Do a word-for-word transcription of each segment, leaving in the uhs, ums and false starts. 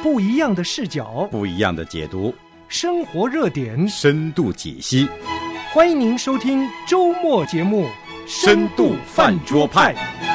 不一样的视角， 不一样的解读， 生活热点， 深度解析。 欢迎您收听周末节目《 深度饭桌派》。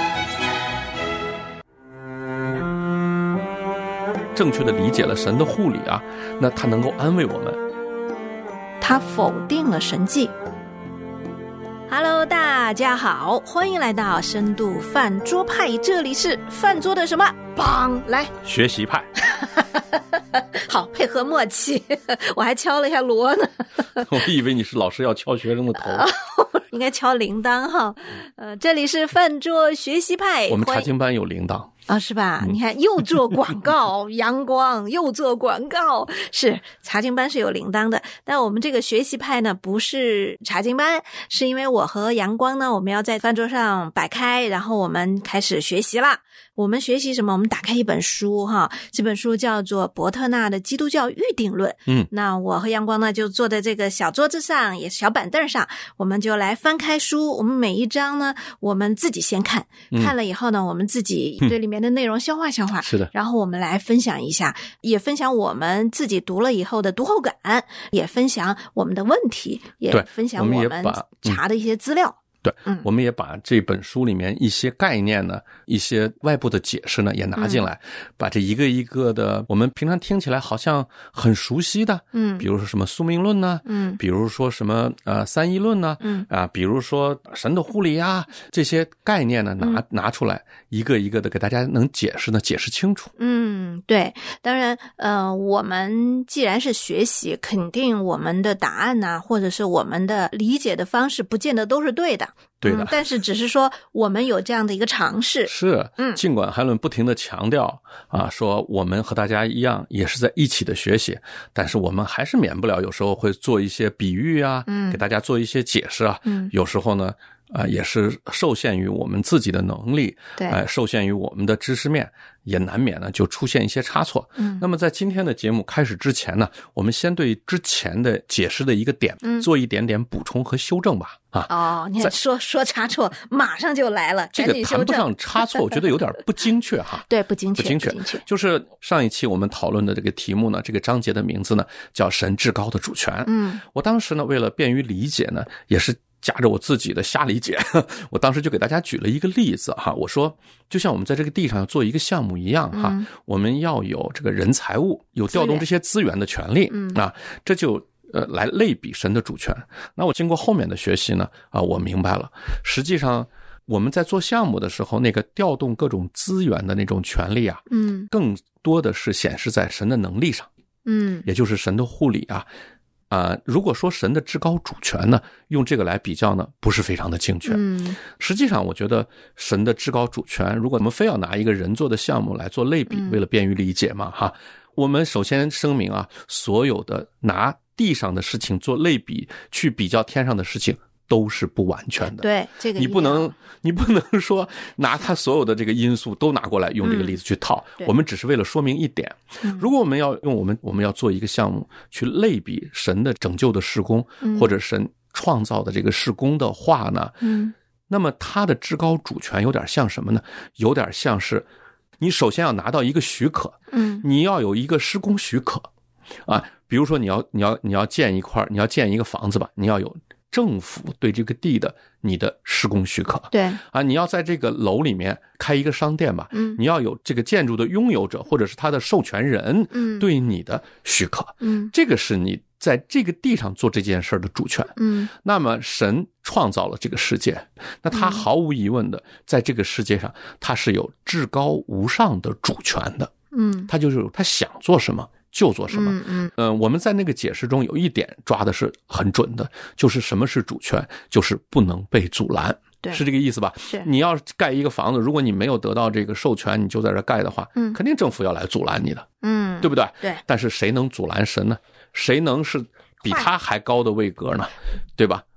正确的理解了神的护理啊，那他能够安慰我们。 他否定了神迹。Hello， 大家好，欢迎来到深度饭桌派，这里是饭桌的什么？棒，来学习派。 好，配合默契，我还敲了一下锣呢。 我以为你是老师要敲学生的头。 应该敲铃铛哈。呃，这里是饭桌学习派， 我们查经班有铃铛啊、哦，是吧？嗯、你看，又做广告，阳光又做广告，是查经班是有铃铛的。但我们这个学习派呢，不是查经班，是因为我和阳光呢，我们要在饭桌上摆开，然后我们开始学习啦。我们学习什么？我们打开一本书哈，这本书叫做伯特纳的《基督教预定论》。 嗯， 那我和阳光呢，就坐在这个小桌子上，也是小板凳上，我们就来翻开书。我们每一章呢，我们自己先看，嗯、看了以后呢，我们自己对里面的内容消化消化。 是的。 然后我们来分享一下，也分享我们自己读了以后的读后感，也分享我们的问题，也分享我们查的一些资料。 对、嗯，我们也把这本书里面一些概念呢，一些外部的解释呢，也拿进来、嗯，把这一个一个的，我们平常听起来好像很熟悉的，嗯，比如说什么宿命论呢，嗯，比如说什么呃三一论呢，嗯啊，比如说神的护理啊，这些概念呢，拿、嗯、拿出来，一个一个的给大家能解释呢，解释清楚。 嗯，对，当然，呃，我们既然是学习，肯定我们的答案呐、啊，或者是我们的理解的方式，不见得都是对的。 对的、 嗯，但是只是说我们有这样的一个尝试。 是，嗯，尽管海伦不停地强调啊，说我们和大家一样也是在一起的学习，但是我们还是免不了有时候会做一些比喻啊，嗯，给大家做一些解释啊，嗯，有时候呢，啊、呃，也是受限于我们自己的能力， 对， 哎、呃，受限于我们的知识面，也难免呢就出现一些差错。嗯，那么在今天的节目开始之前呢，我们先对之前的解释的一个点、嗯、做一点点补充和修正吧。啊， 哦，你看说说差错，马上就来了， 这个谈不上差错，我觉得有点不精确哈。 对，不精确， 不精确， 不精确。 就是上一期我们讨论的这个题目呢，这个章节的名字呢叫神至高的主权。嗯，我当时呢为了便于理解呢，也是夹着我自己的瞎理解，我当时就给大家举了一个例子哈，我说就像我们在这个地上要做一个项目一样哈、嗯，我们要有这个人财物，有调动这些资源的权利、嗯、啊，这就呃来类比神的主权。那我经过后面的学习呢，啊，我明白了，实际上我们在做项目的时候，那个调动各种资源的那种权利啊，嗯，更多的是显示在神的能力上，嗯，也就是神的护理啊。啊、呃，如果说神的至高主权呢，用这个来比较呢，不是非常的精确。嗯，实际上我觉得神的至高主权，如果我们非要拿一个人做的项目来做类比，为了便于理解嘛，哈，我们首先声明啊，所有的拿地上的事情做类比，去比较天上的事情，都是不完全的。 对，这个你不能，你不能说拿他所有的这个因素都拿过来用这个例子去套。嗯、我们只是为了说明一点，嗯、如果我们要用我们我们要做一个项目去类比神的拯救的事工，嗯、或者神创造的这个事工的话呢，嗯，那么他的至高主权有点像什么呢？有点像是你首先要拿到一个许可，嗯，你要有一个施工许可啊，比如说你要你要你要建一块，你要建一个房子吧，你要有政府对这个地的你的施工许可， 对啊，你要在这个楼里面开一个商店吧，嗯，你要有这个建筑的拥有者或者是他的授权人，嗯，对你的许可，嗯，这个是你在这个地上做这件事的主权，嗯，那么神创造了这个世界，那他毫无疑问的在这个世界上，他是有至高无上的主权的，嗯，他就是他想做什么就做什么。嗯嗯，呃，我们在那个解释中有一点抓的是很准的，就是什么是主权，就是不能被阻拦。对，是这个意思吧？ 是。 你要盖一个房子，如果你没有得到这个授权，你就在这盖的话，嗯，肯定政府要来阻拦你的，嗯，对不对？ 对。 但是谁能阻拦神呢？谁能是比他还高的位格呢？对吧？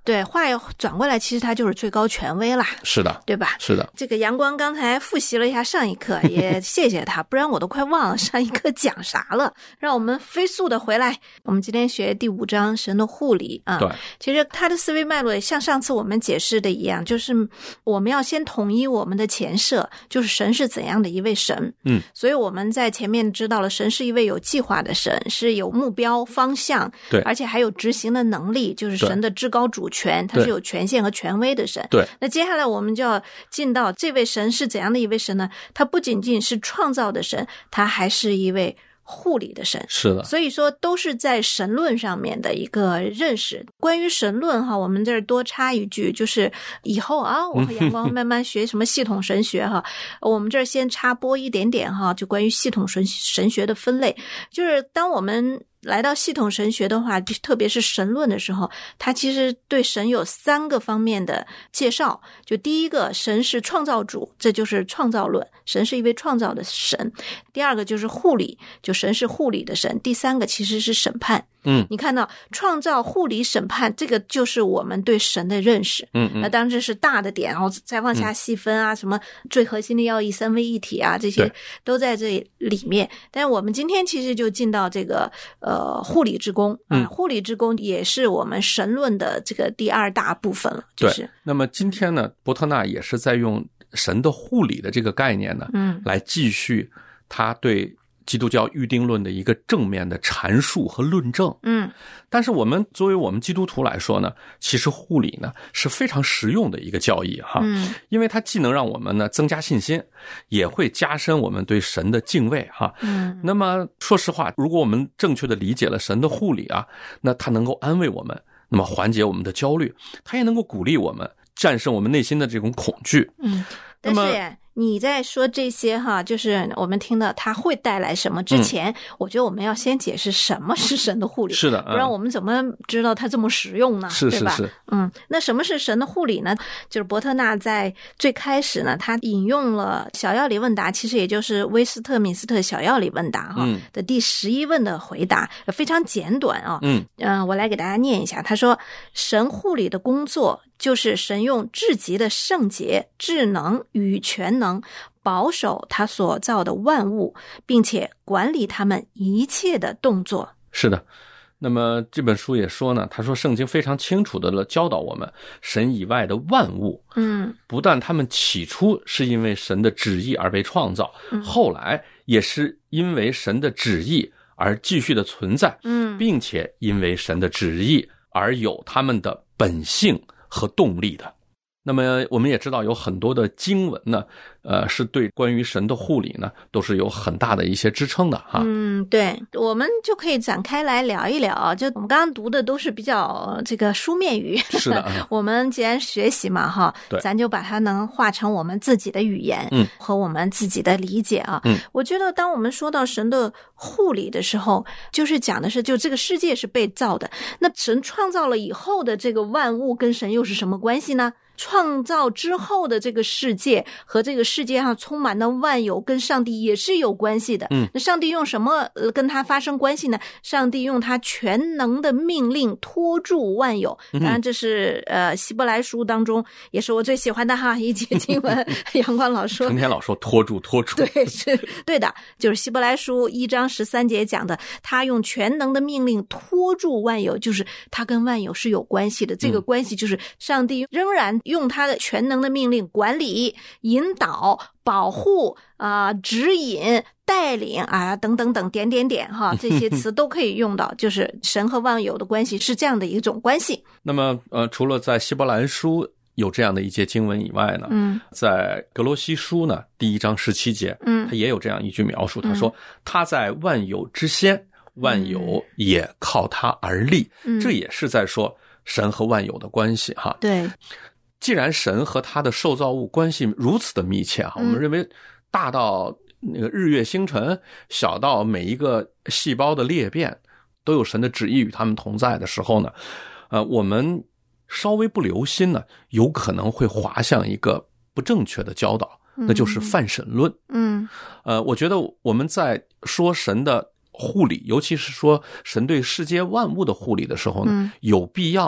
对，话又转过来，其实他就是最高权威啦。 是的， 对吧？ 是的。 这个阳光刚才复习了一下上一课，也谢谢他，不然我都快忘了上一课讲啥了。让我们飞速的回来，我们今天学第五章神的护理啊。 对， 其实他的思维脉络也像上次我们解释的一样，就是我们要先统一我们的前设，就是神是怎样的一位神。 嗯， 所以我们在前面知道了，神是一位有计划的神，是有目标方向， 对， 而且还有执行的能力，就是神的至高主权，他是有权限和权威的神。 对， 那接下来我们就要进到这位神是怎样的一位神呢？他不仅仅是创造的神，他还是一位护理的神。 是的， 所以说都是在神论上面的一个认识。关于神论哈，我们这儿多插一句，就是以后啊，我和阳光慢慢学什么系统神学哈，我们这儿先插播一点点哈，就关于系统神神学的分类，就是当我们来到系统神学的话，特别是神论的时候，它其实对神有三个方面的介绍。就第一个，神是创造主，这就是创造论，神是一位创造的神。第二个就是护理，就神是护理的神。第三个其实是审判。 嗯， 你看到创造、护理、审判，这个就是我们对神的认识。 嗯嗯， 那当然这是大的点，然后再往下细分啊，嗯、什么最核心的要义、三位一体啊，这些都在这里面。但是我们今天其实就进到这个呃护理之功啊， 嗯、 护理之功也是我们神论的这个第二大部分了。就是、 对，那么今天呢，伯特纳也是在用神的护理的这个概念呢，嗯，来继续他对基督教预定论的一个正面的阐述和论证。 嗯， 但是我们作为我们基督徒来说呢，其实护理呢是非常实用的一个教义哈。 嗯， 因为它既能让我们呢增加信心，也会加深我们对神的敬畏哈。 嗯， 那么说实话，如果我们正确的理解了神的护理啊，那它能够安慰我们，那么缓解我们的焦虑，它也能够鼓励我们战胜我们内心的这种恐惧。 嗯，但是你在说这些哈，就是我们听到它会带来什么之前、嗯、我觉得我们要先解释什么是神的护理。 是的、嗯、 不然我们怎么知道它这么实用呢？ 是对吧？ 是是。 嗯，那什么是神的护理呢？就是伯特纳在最开始呢，他引用了小要理问答，其实也就是威斯特敏斯特小要理问答哈、嗯、的第十一问的回答，非常简短啊。 嗯嗯、呃，我来给大家念一下。他说，神护理的工作就是神用至极的圣洁、智能与全能保守他所造的万物，并且管理他们一切的动作。 是的，那么这本书也说呢，他说圣经非常清楚的教导我们，神以外的万物， 嗯， 不但他们起初是因为神的旨意而被创造， 嗯、 后来也是因为神的旨意而继续的存在， 嗯， 并且因为神的旨意而有他们的本性和动力的。那么我们也知道有很多的经文呢，呃，是对关于神的护理呢，都是有很大的一些支撑的哈。 嗯，对，我们就可以展开来聊一聊。就我们刚刚读的都是比较这个书面语， 是的。嗯、 我们既然学习嘛，哈， 对， 咱就把它能化成我们自己的语言， 嗯， 和我们自己的理解啊。 嗯， 我觉得当我们说到神的护理的时候，就是讲的是，就这个世界是被造的，那神创造了以后的这个万物跟神又是什么关系呢？创造之后的这个世界和这个世界上充满的万有跟上帝也是有关系的。 嗯， 那上帝用什么呃跟他发生关系呢？上帝用他全能的命令托住万有。当然这是呃希伯来书当中也是我最喜欢的哈一节经文。阳光老说， 成天老说托住托住。 对，是对的，就是希伯来书一章十三节讲的，他用全能的命令托住万有，就是他跟万有是有关系的。这个关系就是上帝仍然用他的全能的命令管理、引导、保护啊、呃、指引、带领啊等等等点点点哈，这些词都可以用到，就是神和万有的关系是这样的一种关系。 那么呃，除了在希伯来书有这样的一节经文以外呢， 嗯， 在格罗西书呢第一章十七节， 嗯， 他也有这样一句描述，他说、嗯、他在万有之先，万有也靠他而立、嗯、这也是在说神和万有的关系哈。 对， 既然神和他的受造物关系如此的密切啊，我们认为大到那个日月星辰，小到每一个细胞的裂变都有神的旨意与他们同在的时候呢，呃，我们稍微不留心呢，有可能会滑向一个不正确的教导，那就是泛神论。 嗯， 呃，我觉得我们在说神的护理，尤其是说神对世界万物的护理的时候呢，有必要呢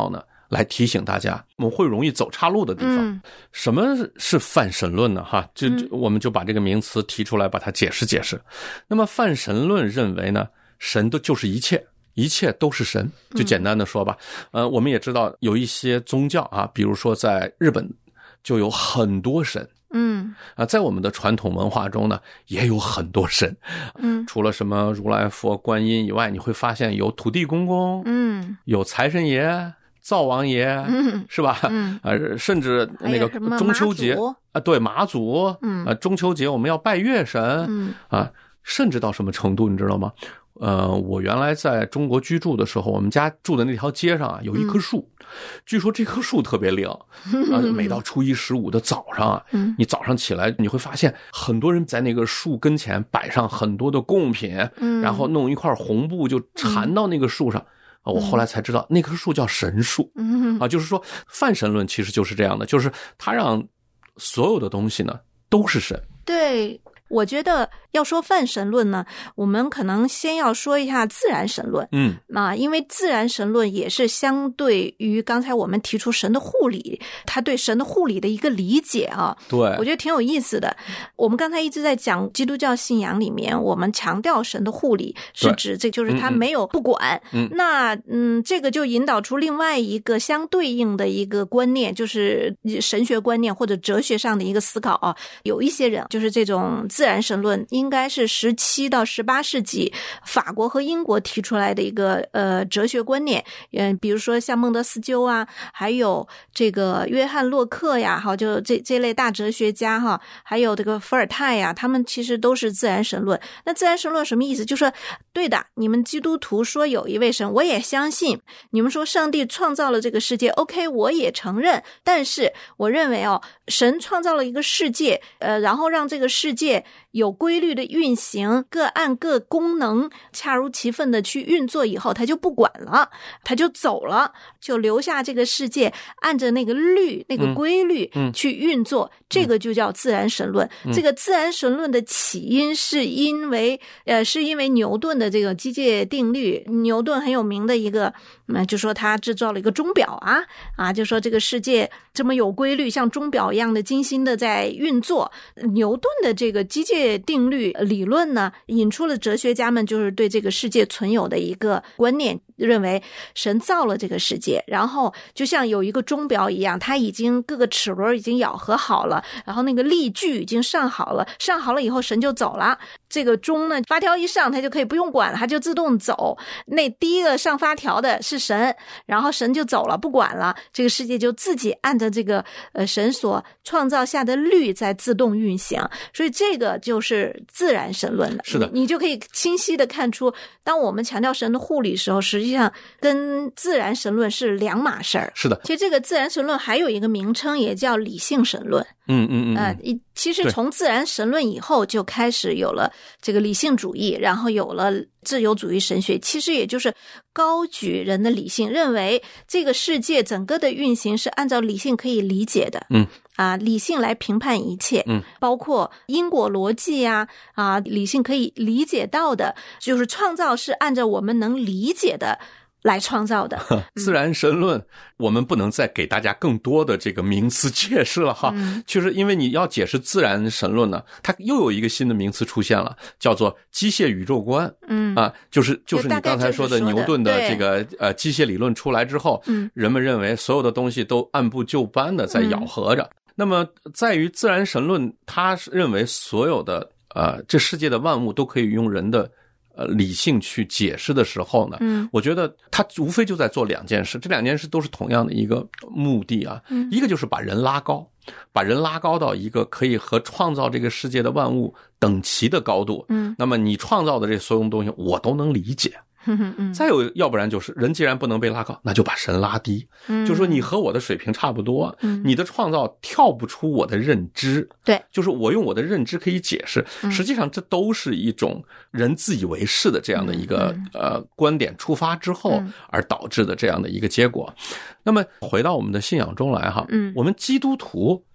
来提醒大家，我们会容易走岔路的地方。嗯、什么是泛神论呢？哈，就我们就把这个名词提出来，把它解释解释。那么泛神论认为呢，神都就是一切。一切都是神，就简单的说吧，嗯、呃，我们也知道有一些宗教啊，比如说在日本就有很多神，嗯，啊，在我们的传统文化中呢，也有很多神，嗯，除了什么如来佛、观音以外，你会发现有土地公公，嗯，有财神爷、灶王爷，嗯，是吧？嗯，呃，甚至那个中秋节啊，对，妈祖，嗯，啊，中秋节我们要拜月神，嗯，啊，甚至到什么程度，你知道吗？呃，我原来在中国居住的时候，我们家住的那条街上啊，有一棵树，嗯、据说这棵树特别灵，啊，每到初一十五的早上啊，嗯、你早上起来你会发现很多人在那个树跟前摆上很多的贡品，嗯、然后弄一块红布就缠到那个树上。嗯、我后来才知道那棵树叫神树，嗯、啊，就是说泛神论其实就是这样的，就是它让所有的东西呢都是神。 对。我觉得要说泛神论呢，我们可能先要说一下自然神论。嗯，啊，因为自然神论也是相对于刚才我们提出神的护理，他对神的护理的一个理解啊。 对， 我觉得挺有意思的。我们刚才一直在讲基督教信仰里面，我们强调神的护理，是指这就是他没有不管。嗯，那嗯，这个就引导出另外一个相对应的一个观念，就是神学观念或者哲学上的一个思考啊。有一些人就是这种。自然神论应该是十七到十八世纪法国和英国提出来的一个呃哲学观念，嗯、呃，比如说像孟德斯鸠啊，还有这个约翰洛克呀，哈，就这这类大哲学家哈，还有这个伏尔泰呀，他们其实都是自然神论。那自然神论什么意思？就是对的，你们基督徒说有一位神，我也相信；你们说上帝创造了这个世界 ，OK， 我也承认。但是我认为哦，神创造了一个世界，呃，然后让这个世界有规律的运行，各按各功能恰如其分的去运作以后，他就不管了，他就走了，就留下这个世界按着那个律那个规律去运作，嗯嗯、这个就叫自然神论。嗯、这个自然神论的起因是因为呃是因为牛顿的这个机械定律，牛顿很有名的一个嗯，就说他制造了一个钟表啊啊，就说这个世界这么有规律，像钟表一样的精心的在运作。牛顿的这个机械定律理论呢，引出了哲学家们就是对这个世界存有的一个观念，认为神造了这个世界，然后就像有一个钟表一样，它已经各个齿轮已经咬合好了，然后那个力矩已经上好了，上好了以后神就走了。这个钟呢，发条一上，它就可以不用管了，它就自动走。那第一个上发条的是神，然后神就走了，不管了，这个世界就自己按照这个呃神所创造下的律在自动运行。所以这个就是自然神论了。 是的， 你, 你就可以清晰的看出，当我们强调神的护理的时候，实际上跟自然神论是两码事儿。 是的， 其实这个自然神论还有一个名称，也叫理性神论。 嗯嗯嗯， 呃，其实从自然神论以后就开始有了这个理性主义，然后有了自由主义神学，其实也就是高举人的理性，认为这个世界整个的运行是按照理性可以理解的。嗯。啊，理性来评判一切，嗯，包括因果逻辑呀，啊，理性可以理解到的，就是创造是按照我们能理解的来创造的。 自然神论，我们不能再给大家更多的这个名词解释了哈。嗯、就是因为你要解释自然神论呢，它又有一个新的名词出现了，叫做机械宇宙观。嗯啊，就是就是你刚才说的牛顿的这个呃机械理论出来之后，嗯，人们认为所有的东西都按部就班的在咬合着。嗯，那么在于自然神论，他认为所有的呃这世界的万物都可以用人的呃理性去解释的时候呢，嗯，我觉得他无非就在做两件事，这两件事都是同样的一个目的啊，嗯，一个就是把人拉高，把人拉高到一个可以和创造这个世界的万物等齐的高度，嗯，那么你创造的这所有东西我都能理解。再有，要不然就是人既然不能被拉高，那就把神拉低。嗯，就说你和我的水平差不多，嗯，你的创造跳不出我的认知。 对， 就是我用我的认知可以解释，嗯，实际上这都是一种人自以为是的这样的一个，嗯，呃观点出发之后而导致的这样的一个结果。嗯，那么回到我们的信仰中来哈，嗯，我们基督徒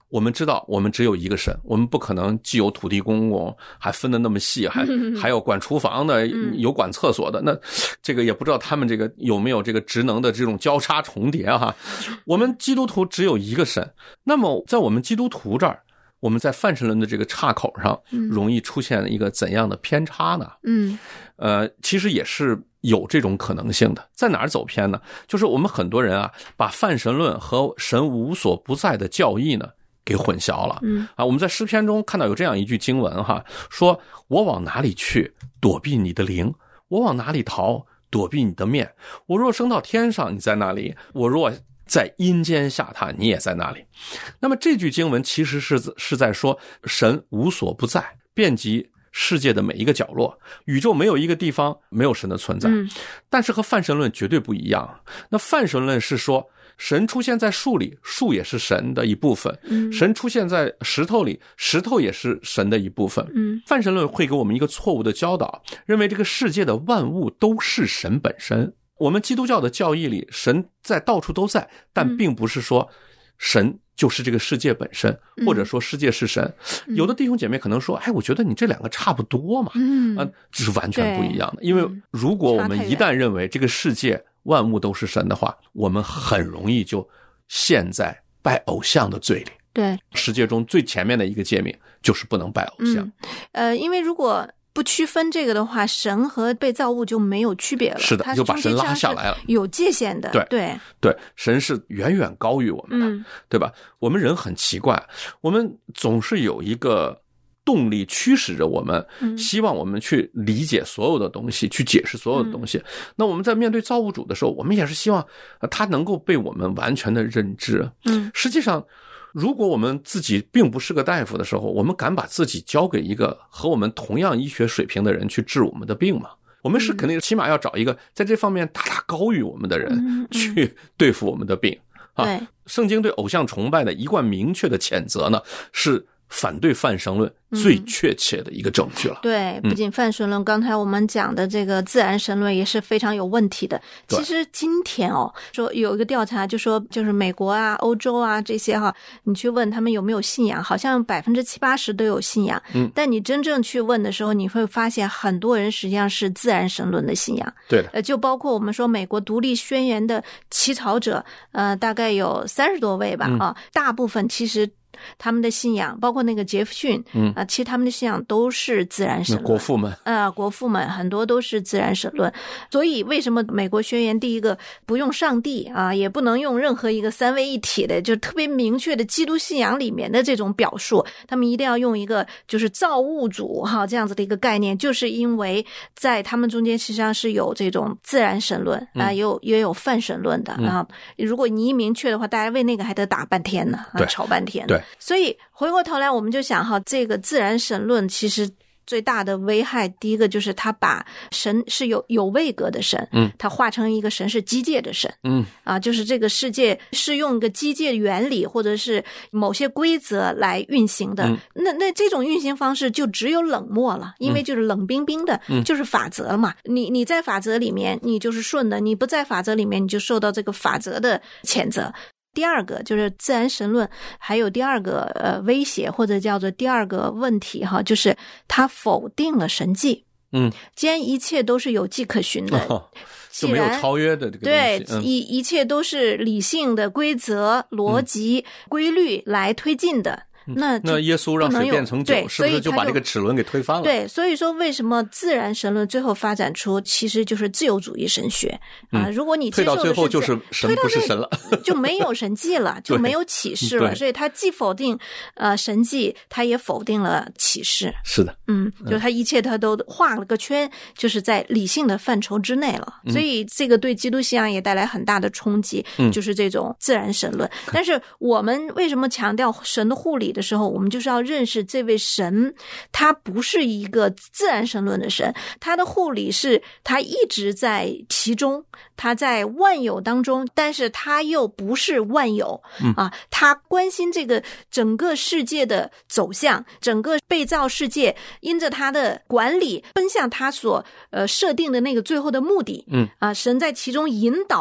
我们知道我们只有一个神，我们不可能既有土地公公还分得那么细，还还有管厨房的，有管厕所的，那这个也不知道他们这个有没有这个职能的这种交叉重叠哈。我们基督徒只有一个神，那么在我们基督徒这儿，我们在泛神论的这个岔口上容易出现一个怎样的偏差呢？嗯，呃，其实也是有这种可能性的。在哪儿走偏呢？就是我们很多人啊，把泛神论和神无所不在的教义呢给混淆了。嗯啊，我们在诗篇中看到有这样一句经文哈，说我往哪里去躲避你的灵，我往哪里逃躲避你的面，我若升到天上你在那里，我若在阴间下榻你也在那里。那么这句经文其实是是在说神无所不在，遍及世界的每一个角落，宇宙没有一个地方没有神的存在。嗯，但是和泛神论绝对不一样。那泛神论是说神出现在树里，树也是神的一部分。嗯，神出现在石头里，石头也是神的一部分。嗯，泛神论会给我们一个错误的教导，认为这个世界的万物都是神本身。我们基督教的教义里，神在到处都在，但并不是说神就是这个世界本身，或者说世界是神。有的弟兄姐妹可能说，哎，我觉得你这两个差不多嘛。嗯，啊，这是完全不一样的。因为如果我们一旦认为这个世界万物都是神的话，我们很容易就陷在拜偶像的罪里。 对， 世界中最前面的一个诫命就是不能拜偶像。 嗯、呃，因为如果不区分这个的话，神和被造物就没有区别了。 是的，就把神拉下来了， 有界限的。 对对对，神是远远高于我们的，嗯、对吧？我们人很奇怪，我们总是有一个动力驱使着我们，希望我们去理解所有的东西，去解释所有的东西。嗯、那我们在面对造物主的时候，我们也是希望他能够被我们完全的认知。嗯，实际上如果我们自己并不是个大夫的时候，我们敢把自己交给一个和我们同样医学水平的人去治我们的病吗？我们是肯定起码要找一个在这方面大大高于我们的人去对付我们的病。啊，圣经对偶像崇拜的一贯明确的谴责呢，是反对泛神论最确切的一个证据了。 嗯、对，不仅泛神论，嗯、刚才我们讲的这个自然神论也是非常有问题的。其实今天哦，说有一个调查就说，就是美国啊、欧洲啊这些哈，你去问他们有没有信仰，好像百分之七八十都有信仰。嗯，但你真正去问的时候，你会发现很多人实际上是自然神论的信仰。 对的， 呃，就包括我们说美国独立宣言的起草者，呃，大概有三十多位吧，嗯、啊，大部分其实他们的信仰，包括那个杰弗逊，嗯啊，其实他们的信仰都是自然神论。 国父们， 呃，国父们很多都是自然神论。所以为什么美国宣言第一个不用上帝啊，也不能用任何一个三位一体的，就特别明确的基督信仰里面的这种表述，他们一定要用一个就是造物主哈这样子的一个概念，就是因为在他们中间实际上是有这种自然神论啊，也有也有泛神论的啊。如果你一明确的话，大家为那个还得打半天呢，啊、吵半天。 对。 所以回过头来我们就想哈，这个自然神论其实最大的危害，第一个就是他把神是有有位格的神，嗯，他化成一个神是机械的神，嗯，啊，就是这个世界是用一个机械原理或者是某些规则来运行的，嗯、那那这种运行方式就只有冷漠了，因为就是冷冰冰的，嗯、就是法则嘛。你你在法则里面你就是顺的，你不在法则里面你就受到这个法则的谴责。第二个就是自然神论，还有第二个呃威胁或者叫做第二个问题哈，就是它否定了神迹。嗯，既然一切都是有迹可循的， 哦、就没有超越的这个东西。 对， 嗯、 一一切都是理性的规则、逻辑、嗯、规律来推进的。那那耶稣让水变成酒，是不是就把这个齿轮给推翻了？ 对，所以说为什么自然神论最后发展出其实就是自由主义神学啊？ 嗯、 如果你接受的是推到最后就是神不是神了， 就没有神迹了，就没有启示了。所以他既否定呃神迹，他也否定了启示。 是的， 嗯，就他一切他都画了个圈，就是在理性的范畴之内了。 嗯、 所以这个对基督信仰也带来很大的冲击，嗯、就是这种自然神论。但是我们为什么强调神的护理的时候，我们就是要认识这位神，他不是一个自然神论的神，他的护理是他一直在其中，他在万有当中，但是他又不是万有、嗯、啊，他关心这个整个世界的走向，整个被造世界因着他的管理奔向他所呃设定的那个最后的目的，嗯啊，神在其中引导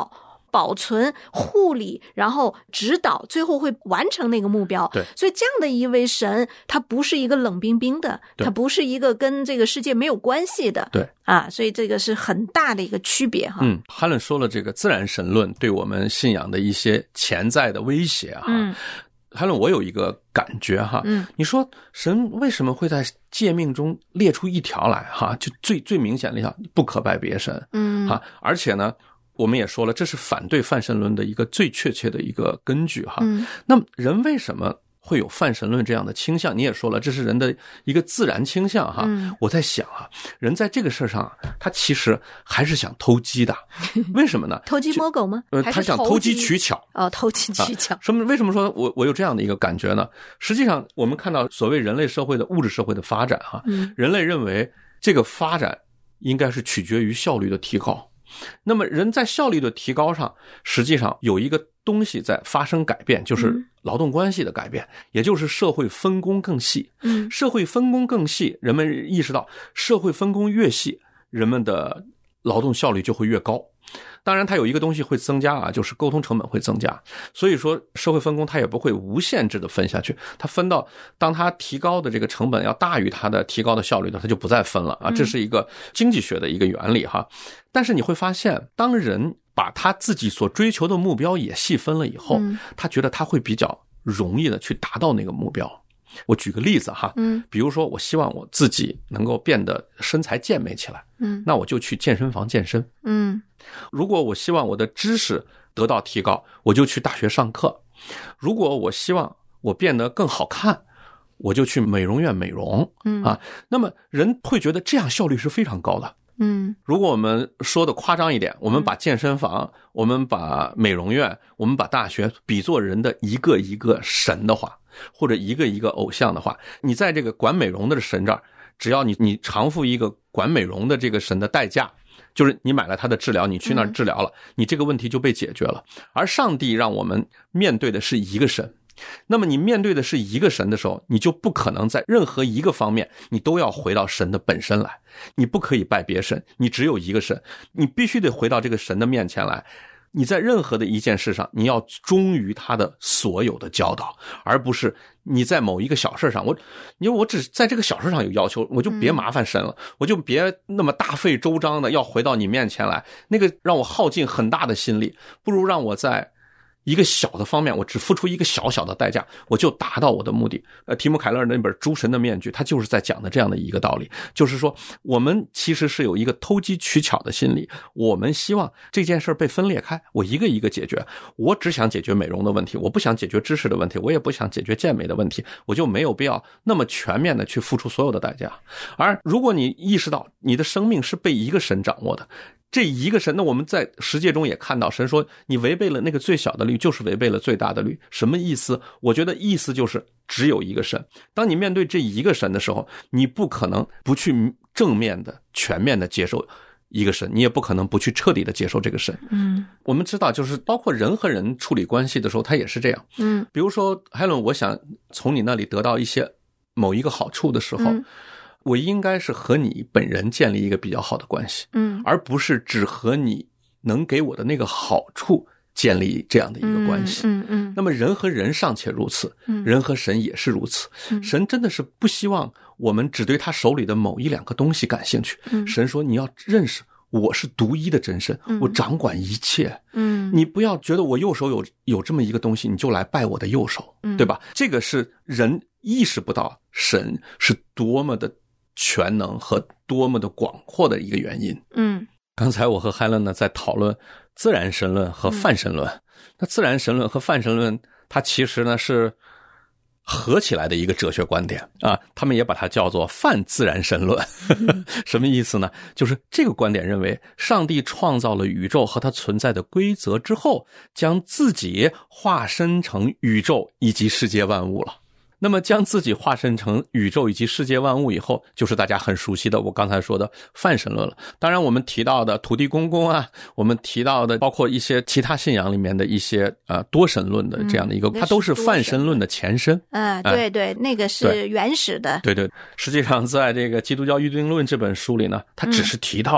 保存、护理，然后指导，最后会完成那个目标。 对， 所以这样的一位神，他不是一个冷冰冰的，他不是一个跟这个世界没有关系的。 对啊，所以这个是很大的一个区别哈。 嗯，哈伦说了这个自然神论对我们信仰的一些潜在的威胁哈。嗯，哈伦，我有一个感觉哈，嗯，你说神为什么会在诫命中列出一条来哈？就最最明显的一条，不可拜别神，嗯啊，而且呢，我们也说了，这是反对泛神论的一个最确切的一个根据哈。嗯，那么人为什么会有泛神论这样的倾向？你也说了，这是人的一个自然倾向哈。嗯，我在想啊，人在这个事上，他其实还是想偷鸡的。为什么呢？ 偷鸡摸狗吗？ 呃，他想偷机取巧。 哦，偷机取巧。 啊、什么？为什么说我我有这样的一个感觉呢？实际上，我们看到所谓人类社会的物质社会的发展哈，嗯、人类认为这个发展应该是取决于效率的提高。那么人在效率的提高上，实际上有一个东西在发生改变，就是劳动关系的改变，也就是社会分工更细。嗯，社会分工更细，人们意识到社会分工越细，人们的劳动效率就会越高。当然它有一个东西会增加啊，就是沟通成本会增加。所以说社会分工它也不会无限制的分下去，它分到当它提高的这个成本要大于它的提高的效率的，它就不再分了啊。这是一个经济学的一个原理哈。但是你会发现，当人把他自己所追求的目标也细分了以后，他觉得他会比较容易的去达到那个目标。我举个例子哈，嗯，比如说我希望我自己能够变得身材健美起来，嗯，那我就去健身房健身，嗯，如果我希望我的知识得到提高，我就去大学上课，如果我希望我变得更好看，我就去美容院美容，嗯啊，那么人会觉得这样效率是非常高的。嗯，如果我们说的夸张一点，我们把健身房、嗯、我们把美容院、我们把大学比作人的一个一个神的话，或者一个一个偶像的话，你在这个管美容的神这儿，只要你你偿付一个管美容的这个神的代价，就是你买了他的治疗，你去那儿治疗了，你这个问题就被解决了。而上帝让我们面对的是一个神，那么你面对的是一个神的时候，你就不可能在任何一个方面你都要回到神的本身来，你不可以拜别神，你只有一个神，你必须得回到这个神的面前来。你在任何的一件事上，你要忠于他的所有的教导，而不是你在某一个小事上，我因为我只在这个小事上有要求，我就别麻烦神了，嗯、我就别那么大费周章的要回到你面前来，那个让我耗尽很大的心力，不如让我在一个小的方面，我只付出一个小小的代价，我就达到我的目的。呃，提姆凯勒那本《诸神的面具》，他就是在讲的这样的一个道理，就是说我们其实是有一个偷机取巧的心理，我们希望这件事被分裂开，我一个一个解决，我只想解决美容的问题，我不想解决知识的问题，我也不想解决健美的问题，我就没有必要那么全面的去付出所有的代价。而如果你意识到你的生命是被一个神掌握的，这一个神，那我们在十诫中也看到，神说你违背了那个最小的律，就是违背了最大的律。什么意思？我觉得意思就是只有一个神。当你面对这一个神的时候，你不可能不去正面的、全面的接受一个神，你也不可能不去彻底的接受这个神。嗯，我们知道，就是包括人和人处理关系的时候，他也是这样。嗯，比如说海伦，我想从你那里得到一些某一个好处的时候。嗯，我应该是和你本人建立一个比较好的关系，嗯，而不是只和你能给我的那个好处建立这样的一个关系。嗯 嗯, 嗯，那么人和人尚且如此，嗯，人和神也是如此。嗯，神真的是不希望我们只对他手里的某一两个东西感兴趣。嗯，神说你要认识我是独一的真神，嗯，我掌管一切。嗯，你不要觉得我右手有有这么一个东西，你就来拜我的右手，嗯，对吧？这个是人意识不到神是多么的全能和多么的广阔的一个原因。嗯，刚才我和海伦呢在讨论自然神论和泛神论。嗯，那自然神论和泛神论，它其实呢是合起来的一个哲学观点啊，他们也把它叫做泛自然神论。什么意思呢？就是这个观点认为，上帝创造了宇宙和它存在的规则之后，将自己化身成宇宙以及世界万物了。那么将自己化身成宇宙以及世界万物以后，就是大家很熟悉的我刚才说的泛神论了。当然我们提到的土地公公啊，我们提到的包括一些其他信仰里面的一些呃多神论的这样的一个，嗯，它都是泛神论的前身。 嗯，对对，那个是原始的。 对对，实际上在这个基督教预定论这本书里呢，它只是提到了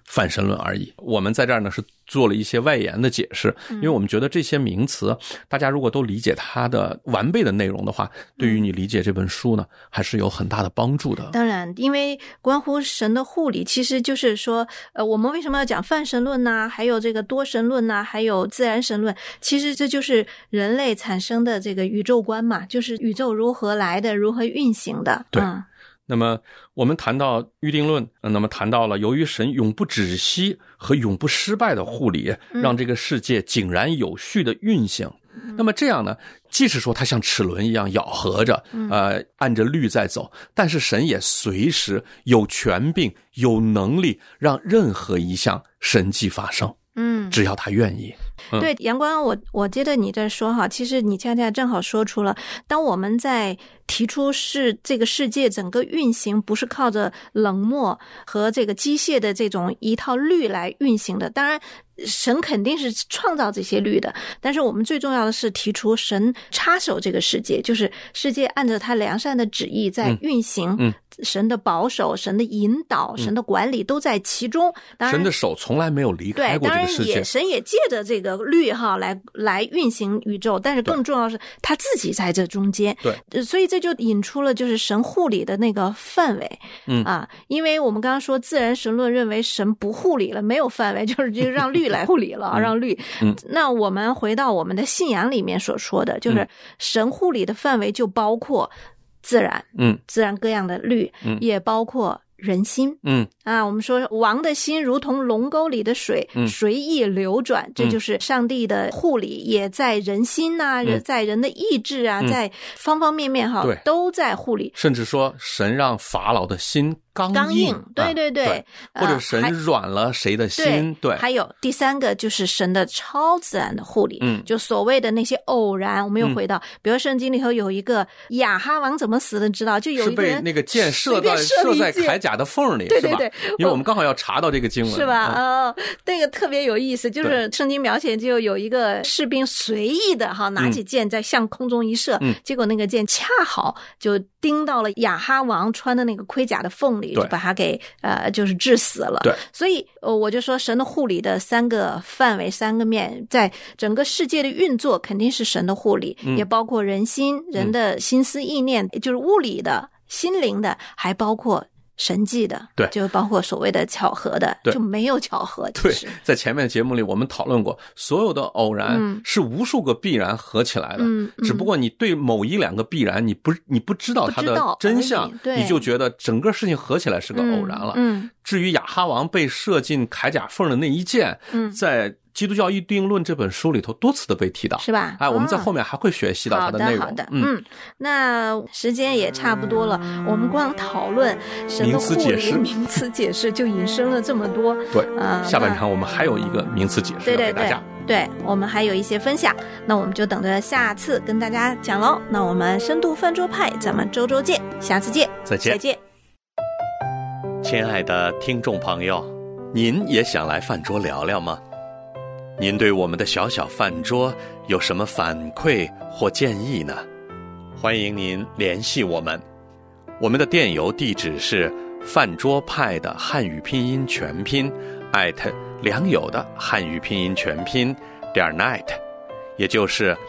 泛神论而已。我们在这儿呢是做了一些外延的解释，因为我们觉得这些名词大家如果都理解它的完备的内容的话，对于你理解这本书呢还是有很大的帮助的。 当然，因为关乎神的护理，其实就是说呃，我们为什么要讲泛神论呢？还有这个多神论呢？还有自然神论，其实这就是人类产生的这个宇宙观嘛，就是宇宙如何来的，如何运行的。 对。 嗯， 那么我们谈到预定论，那么谈到了由于神永不止息和永不失败的护理，让这个世界井然有序的运行。那么这样呢，即使说它像齿轮一样咬合着，呃，按着律在走，但是神也随时有权柄、有能力让任何一项神迹发生。嗯，只要他愿意。嗯、 对，阳光，我我接着你这说哈，其实你恰恰正好说出了，当我们在提出是这个世界整个运行不是靠着冷漠和这个机械的这种一套律来运行的，当然神肯定是创造这些律的，但是我们最重要的是提出神插手这个世界，就是世界按照他良善的旨意在运行，嗯嗯、神的保守、神的引导、神的管理都在其中。当然神的手从来没有离开过这个世界。 对，当然也神也借着这个律哈来来运行宇宙，但是更重要的是他自己在这中间。 对， 所以这就引出了就是神护理的那个范围。嗯啊，因为我们刚刚说自然神论认为神不护理了，没有范围，就是就让律来护理了，嗯、让律。嗯，那我们回到我们的信仰里面所说的，就是神护理的范围就包括自然，嗯，自然各样的律，嗯，也包括人心。嗯啊，我们说王的心如同龙沟里的水，嗯、随意流转，这就是上帝的护理，嗯、也在人心呐、啊，嗯、在人的意志啊，嗯、在方方面面哈，都在护理。 甚至说神让法老的心刚硬， 刚硬，对对对， 对或者神软了谁的心， 呃、 对, 对。 还有第三个就是神的超自然的护理，嗯，就所谓的那些偶然，我们又回到，嗯、比如圣经里头有一个亚哈王怎么死的，你知道？就有一个人是被那个箭射在射在铠甲的缝里， 对对对， 因为我们刚好要查到这个经文， 是吧？哦，嗯、那个特别有意思，就是圣经描写就有一个士兵随意的哈拿起箭在向空中一射，嗯、结果那个箭恰好就钉到了亚哈王穿的那个盔甲的缝里，就把他给呃就是致死了。 对， 所以呃我就说神的护理的三个范围、三个面，在整个世界的运作肯定是神的护理，嗯、也包括人心、人的心思意念，嗯、就是物理的、心灵的，还包括神迹的， 对， 就包括所谓的巧合的，就没有巧合。 对，在前面的节目里我们讨论过，所有的偶然是无数个必然合起来的，嗯嗯、只不过你对某一两个必然你不你不知道它的真相，你就觉得整个事情合起来是个偶然了。嗯嗯、至于亚哈王被射进铠甲缝的那一箭，嗯、在基督教预定论这本书里头多次的被提到， 是吧？ 哎，我们在后面还会学习到它的内容。 好的，好的，嗯，那时间也差不多了，我们光讨论神的护理名词解释， 名词解释就引申了这么多。 对，呃，下半场我们还有一个名词解释要给大家。 对对对，对，我们还有一些分享，那我们就等着下次跟大家讲喽。那我们深度饭桌派，咱们周周见，下次见， 再见， 再见。 亲爱的听众朋友，您也想来饭桌聊聊吗？您对我们的小小饭桌有什么反馈或建议呢？欢迎您联系我们，我们的电邮地址是饭桌派的汉语拼音全拼 at 良友的汉语拼音全拼点 net， 也就是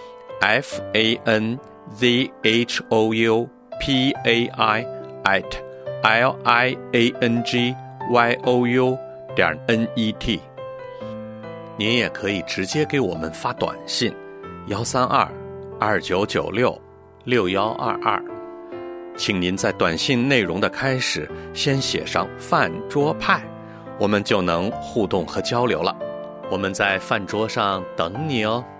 f a n z h o u p a i at l i a n g y o u 点 n e t。您也可以直接给我们发短信幺三二二九九六六幺二二，请您在短信内容的开始先写上饭桌派，我们就能互动和交流了。我们在饭桌上等你哦。